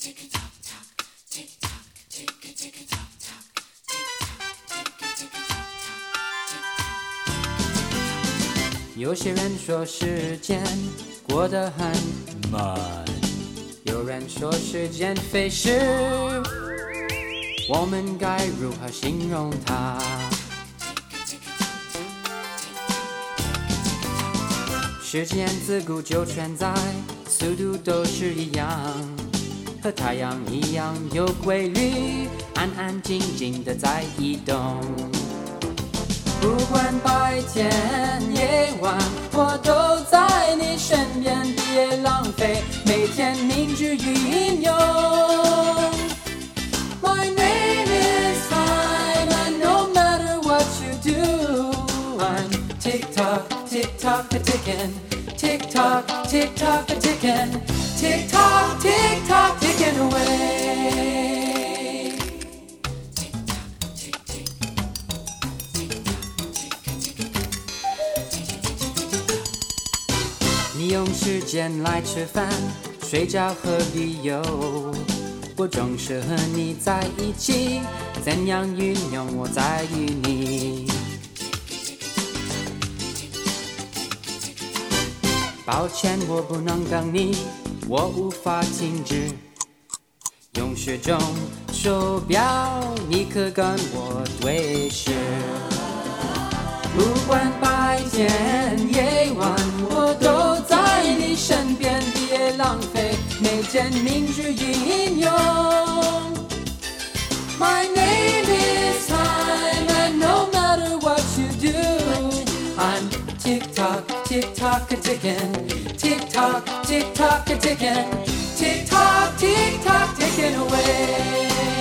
有些人说时间过得很慢，有人说时间飞逝，我们该如何形容它？时间自古就存在，速度都是一样，和太阳一样有规律，安安静静的在移动。不管白天夜晚，我都在你身边，别浪费每天凝聚运用。My name is time, and no matter what you do, I'm tick tock, tick tock, a ticking, tick tock, tick tock, a ticking, tick tock, tick tock, ticking away.你用时间来吃饭、睡觉和旅游，我总是和你在一起，怎样运用我在于你。抱歉，我不能等你，我无法停止。用时钟手表，你可跟我对视。不管白天夜晚，我都在你身边，别浪费每天凝聚运用。My name is time, and no matter what you do, I'm tick tock, tick tock, a ticking, tick tock, tick tock, a ticking, tick tock, tick tock, ticking away.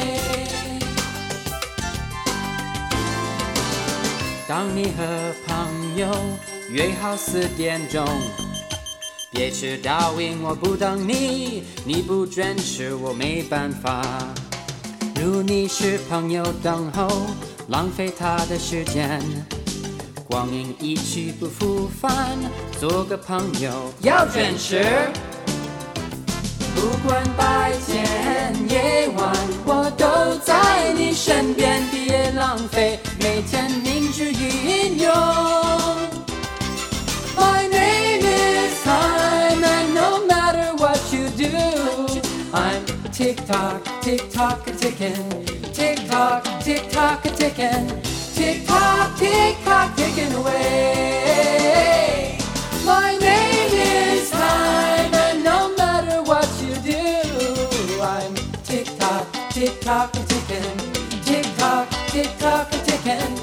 当你和朋友约好4点钟，别迟到，因我不等你，你不准时我没办法。如你是朋友等候，浪费他的时间，光阴一去不复返，做个朋友要准时。不管白天夜晚，我都在你身边，别浪费每天凝聚运用。My name is time, and no matter what you do, I'm tick tock, tick tock, a ticking, tick tock, tick tock, a ticking, tick tock, tick tock, ticking away. My name is time, and no matter what you do, I'm tick tock, a ticking, tick tock, tick tock, a ticking.